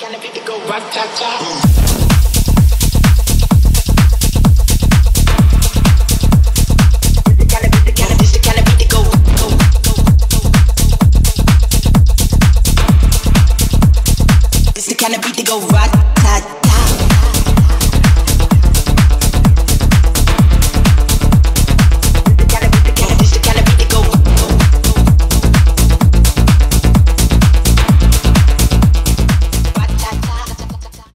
kind of beat to go rat-ta-ta. It's the kind of beat to go rat-tat.